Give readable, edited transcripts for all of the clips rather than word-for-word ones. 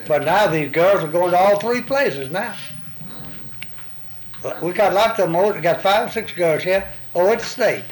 But now these girls are going to all three places now. We got lots of them. We got 5 or 6 girls here over at the state.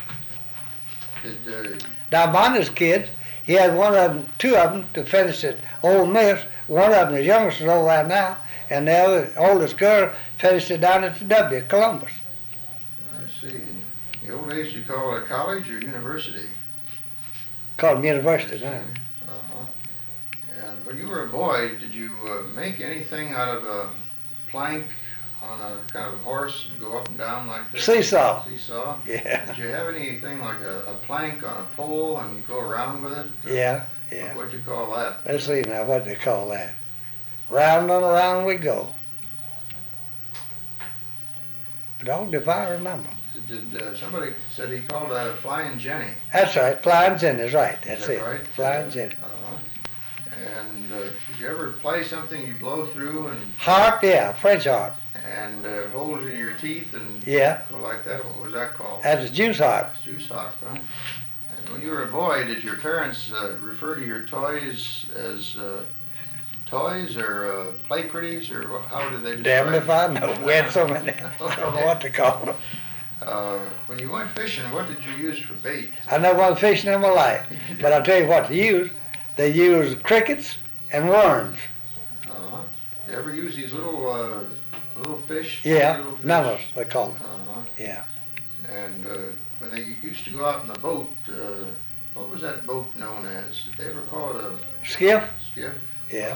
Now Bonnie's kids, he had one of them, 2 of them to finish at Ole Miss. One of them, the youngest, is over there now, and the other, oldest girl finished it down at the W, Columbus. I see. In the old days, you call it a college or university? Called them university now. Uh-huh. And when you were a boy, did you make anything out of a plank on a kind of horse and go up and down like this? Seesaw. Seesaw? Yeah. Did you have anything like a plank on a pole and you go around with it? Yeah. What'd you call that? Let's see now what they call that. Round and around we go. Don't if I remember. Did somebody said he called that a flying Jenny? That's right, Flying Jenny's right. That's Is that it. right? Flying Jenny. And did you ever play something you blow through and Harp, yeah, French harp. and holes in your teeth and Yeah. go like that? What was that called? That's a juice harp. Juice harp, huh? And when you were a boy, did your parents refer to your toys as toys or play pretties, or how did they describe Damn if I know. We had so many. I don't know what to call them. When you went fishing, what did you use for bait? I never went fishing in my life. But I'll tell you what to use. They use crickets and worms. You ever use these little fish? Yeah, Little fish? minnows, they call them. Yeah. And when they used to go out in the boat, what was that boat known as? Did they ever call it a Skiff? skiff? Yeah.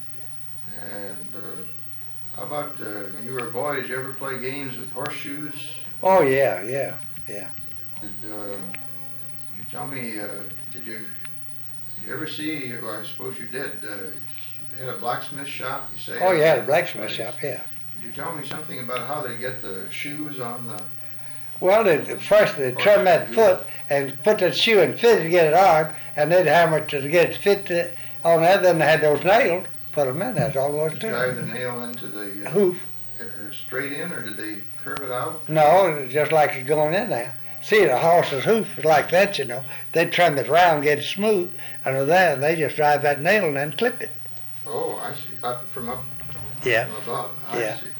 And how about when you were a boy, did you ever play games with horseshoes? Oh, yeah. Did you tell me, did you ever see, well, I suppose you did, they had a blacksmith shop, you say? Oh, yeah, the blacksmith shop, yeah. Could you tell me something about how they get the shoes on the... Well, first they'd trim that foot and put that shoe and fit it to get it hard, and they'd hammer it to get it fit on that. Then they had those nails, put them in, that's all there was to it. Drive the nail into the... hoof. Straight in, or did they curve it out? No, just like it's going in there. See, the horse's hoof is like that, you know. They trim it round, get it smooth, and with that, they just drive that nail and then clip it. Oh, I see. From above. Yeah. I see.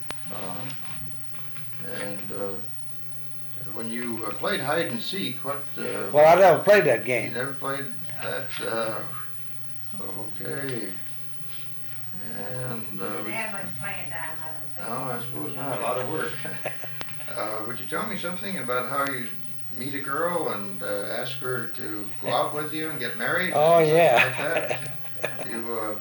And when you played hide and seek, what? Well, I never played that You game. never played that. Okay. And They have much playing time, I don't think. no, I suppose not. A lot of work. Would you tell me something about how you meet a girl and ask her to go out with you and get married? Oh, yeah. Like that? You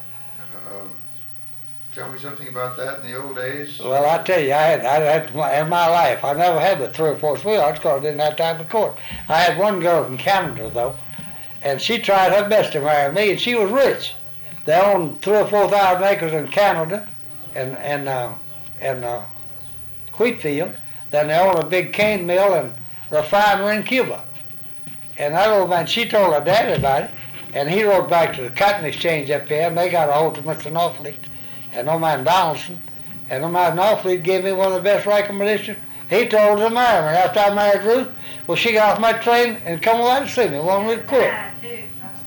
tell me something about that in the old days. Well, I tell you, I had in my life, I never had but 3 or 4 sweethearts because I didn't have time to court. I had one girl from Canada, though, and she tried her best to marry me, and she was rich. They owned 3,000 or 4,000 acres in Canada and wheat field. Then they owned a big cane mill and refinery in Cuba. And that old man, she told her daddy about it, and he wrote back to the cotton exchange up here, and they got a hold of Mr. Norfleet and old man Donaldson. And old man Norfleet gave me one of the best recommendations. He told her to marry me. After I married Ruth, well, she got off my train and come over to see me, wanted me to quit. I do.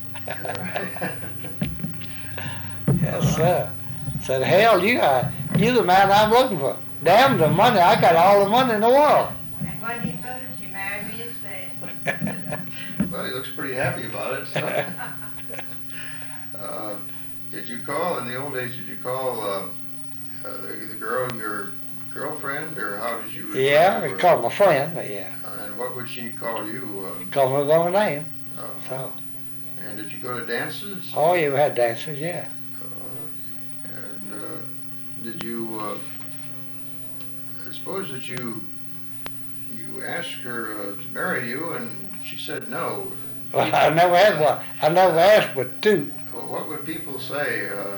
Yes, sir. Said, hell, you the man I'm looking for. Damn the money, I got all the money in the world. And when he put it, she married me instead. Well, he looks pretty happy about it. So. Did you call in the old days? Did you call the girl your girlfriend, or how did you? Yeah, they called my friend, yeah. And what would she call you? Called me by my name. So. And did you go to dances? Oh, you had dances, yeah. And did you? I suppose that you asked her to marry you, and she said no. Well, I never had one. I never asked but 2. Well, what would people say?